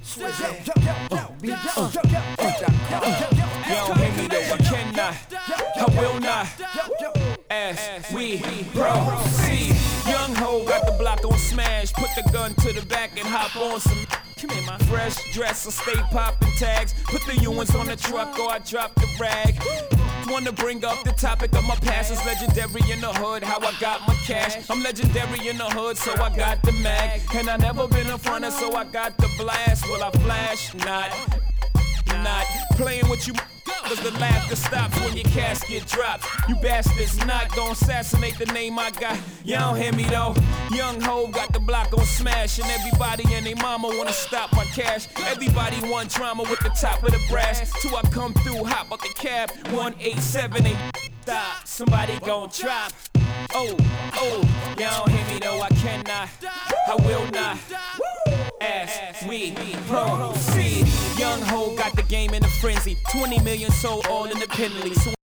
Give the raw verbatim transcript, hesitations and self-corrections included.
don't hear me though, I cannot, I will not, as we proceed. Young ho got the block on smash, put the gun to the back and hop on some. Come here, my fresh dress, I stay popping tags. Put the Ewins on the truck or I drop the rag. Wanna bring up the topic of my past. It's legendary in the hood, how I got my cash. I'm legendary in the hood, so I got the mag. And I never been in front of, so I got the blast. Will I flash? Not, not playing with you. Cause the laughter stops when your casket drops. You bastards not gon' assassinate the name I got. You don't hear me though. Young ho got the block on smash. And everybody and they mama wanna stop my cash. Everybody want drama with the top of the brass. Till I come through, hop out the cab. one eight seven eight. Stop, somebody gon' drop. Oh, oh, you don't hear me though, I cannot, I will not, as we proceed. Young ho got the game in a frenzy, twenty million sold all independently. So